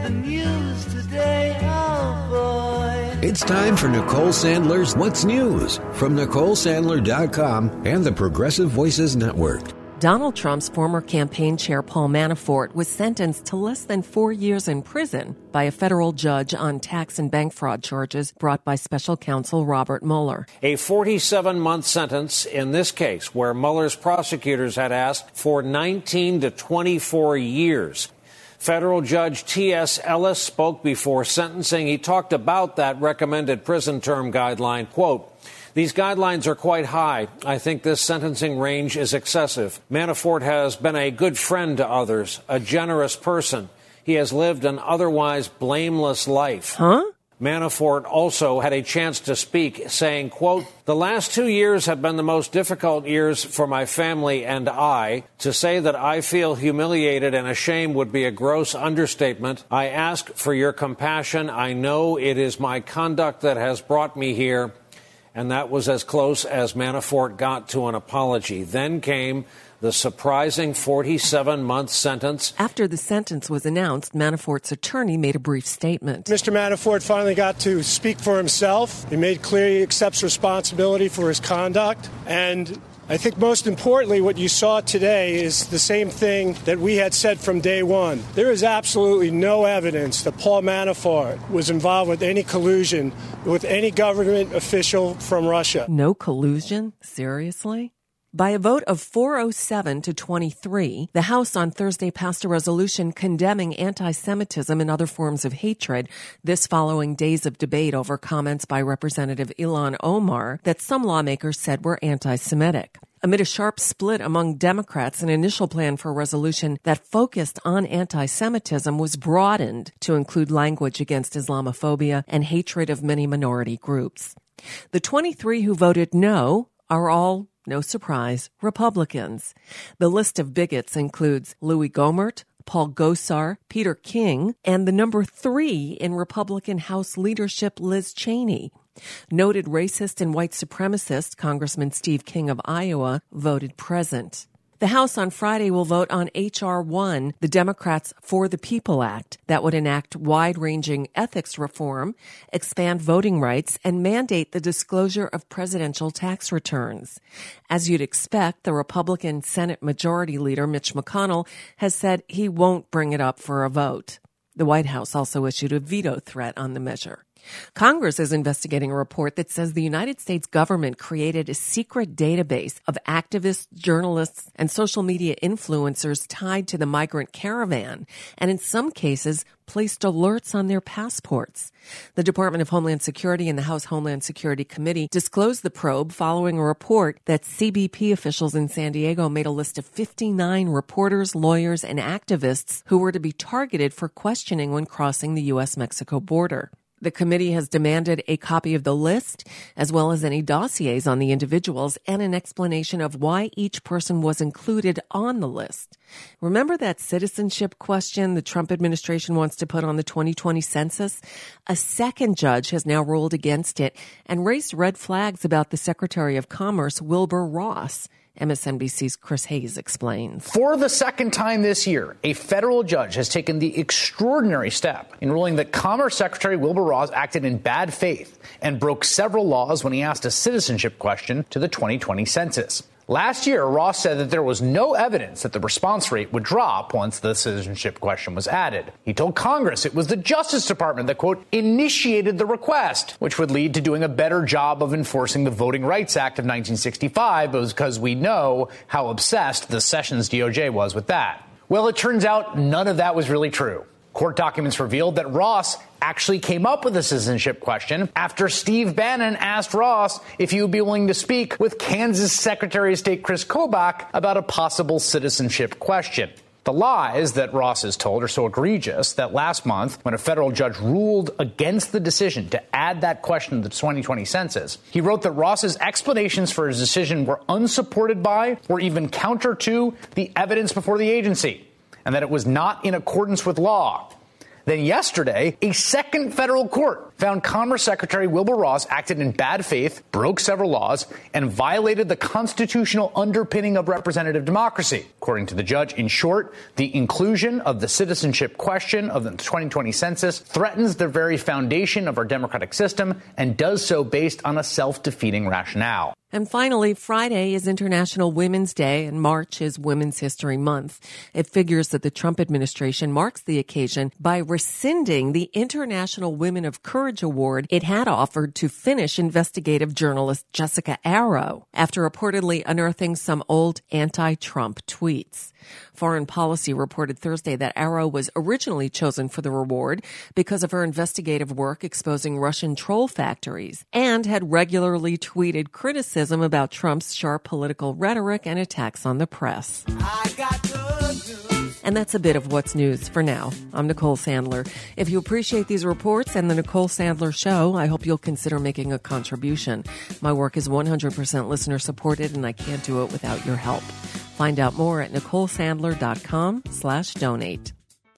the news today, oh boy. It's time for Nicole Sandler's What's News from NicoleSandler.com and the Progressive Voices Network. Donald Trump's former campaign chair, Paul Manafort, was sentenced to less than 4 years in prison by a federal judge on tax and bank fraud charges brought by special counsel Robert Mueller. A 47-month sentence in this case, where Mueller's prosecutors had asked for 19 to 24 years. Federal Judge T.S. Ellis spoke before sentencing. He talked about that recommended prison term guideline. Quote, "These guidelines are quite high. I think this sentencing range is excessive. Manafort has been a good friend to others, a generous person. He has lived an otherwise blameless life." Huh? Manafort also had a chance to speak, saying, quote, "The last 2 years have been the most difficult years for my family and I. To say that I feel humiliated and ashamed would be a gross understatement. I ask for your compassion. I know it is my conduct that has brought me here." And that was as close as Manafort got to an apology. Then came the surprising 47-month sentence. After the sentence was announced, Manafort's attorney made a brief statement. Mr. Manafort finally got to speak for himself. He made clear he accepts responsibility for his conduct. And I think most importantly, what you saw today is the same thing that we had said from day one. There is absolutely no evidence that Paul Manafort was involved with any collusion with any government official from Russia. No collusion? Seriously? By a vote of 407 to 23, the House on Thursday passed a resolution condemning anti-Semitism and other forms of hatred, this following days of debate over comments by Representative Ilhan Omar that some lawmakers said were anti-Semitic. Amid a sharp split among Democrats, an initial plan for a resolution that focused on anti-Semitism was broadened to include language against Islamophobia and hatred of many minority groups. The 23 who voted no are all, no surprise, Republicans. The list of bigots includes Louis Gohmert, Paul Gosar, Peter King, and the number 3 in Republican House leadership, Liz Cheney. Noted racist and white supremacist Congressman Steve King of Iowa voted present. The House on Friday will vote on H.R. 1, the Democrats' For the People Act, that would enact wide-ranging ethics reform, expand voting rights, and mandate the disclosure of presidential tax returns. As you'd expect, the Republican Senate Majority Leader Mitch McConnell has said he won't bring it up for a vote. The White House also issued a veto threat on the measure. Congress is investigating a report that says the United States government created a secret database of activists, journalists, and social media influencers tied to the migrant caravan, and in some cases placed alerts on their passports. The Department of Homeland Security and the House Homeland Security Committee disclosed the probe following a report that CBP officials in San Diego made a list of 59 reporters, lawyers, and activists who were to be targeted for questioning when crossing the U.S.-Mexico border. The committee has demanded a copy of the list, as well as any dossiers on the individuals, and an explanation of why each person was included on the list. Remember that citizenship question the Trump administration wants to put on the 2020 census? A second judge has now ruled against it and raised red flags about the Secretary of Commerce, Wilbur Ross. MSNBC's Chris Hayes explains. For the second time this year, a federal judge has taken the extraordinary step in ruling that Commerce Secretary Wilbur Ross acted in bad faith and broke several laws when he asked a citizenship question to the 2020 census. Last year, Ross said that there was no evidence that the response rate would drop once the citizenship question was added. He told Congress it was the Justice Department that, quote, initiated the request, which would lead to doing a better job of enforcing the Voting Rights Act of 1965, because we know how obsessed the Sessions DOJ was with that. Well, it turns out none of that was really true. Court documents revealed that Ross actually came up with the citizenship question after Steve Bannon asked Ross if he would be willing to speak with Kansas Secretary of State Chris Kobach about a possible citizenship question. The lies that Ross has told are so egregious that last month, when a federal judge ruled against the decision to add that question to the 2020 census, he wrote that Ross's explanations for his decision were unsupported by or even counter to the evidence before the agency, and that it was not in accordance with law. Then yesterday, a second federal court found Commerce Secretary Wilbur Ross acted in bad faith, broke several laws, and violated the constitutional underpinning of representative democracy. According to the judge, in short, the inclusion of the citizenship question of the 2020 census threatens the very foundation of our democratic system and does so based on a self-defeating rationale. And finally, Friday is International Women's Day and March is Women's History Month. It figures that the Trump administration marks the occasion by rescinding the International Women of Courage Award it had offered to Finnish investigative journalist Jessica Arrow after reportedly unearthing some old anti-Trump tweets. Foreign Policy reported Thursday that Arrow was originally chosen for the reward because of her investigative work exposing Russian troll factories and had regularly tweeted criticism about Trump's sharp political rhetoric and attacks on the press. And that's a bit of what's news for now. I'm Nicole Sandler. If you appreciate these reports and the Nicole Sandler Show, I hope you'll consider making a contribution. My work is 100% listener supported, and I can't do it without your help. Find out more at NicoleSandler.com/donate.